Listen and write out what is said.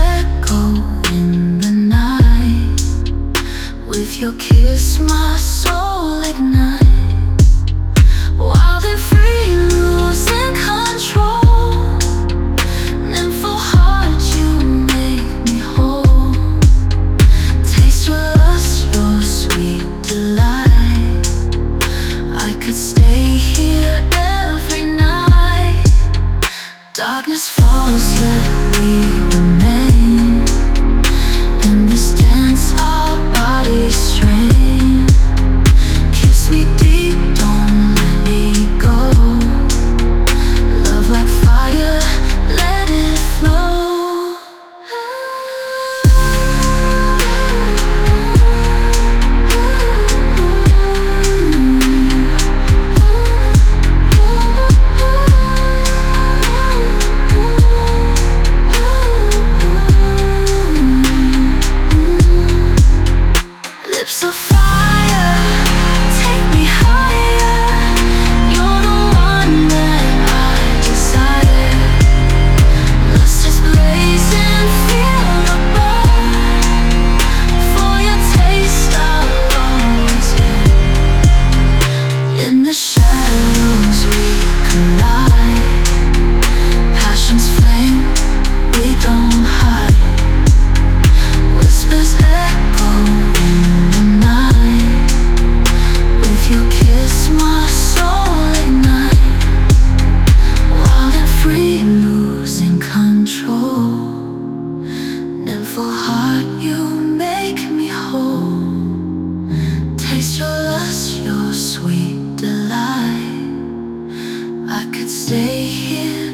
echo in the night. With your kiss my soul ignites. Wild and free, losing control. Nympho heart, you make me whole. Taste your lust, your sweet delight. I could stay here every night. Darkness falls, yet we remain. In this dance, our bodies strain. Kiss me deep, don't let me go. Love like fire, let it flow. Lips of fire, take me higher. You're the one that I desire. Lust is blazing, feel the burn. For your taste I'll always yearn. In the shadows we collide. Passion's flame, we don't hide. Whispers echo in the night. With your kiss my soul ignite. Wild and free, losing control. Nympho heart, you make me whole. Taste your lust, your sweet delight. I could stay here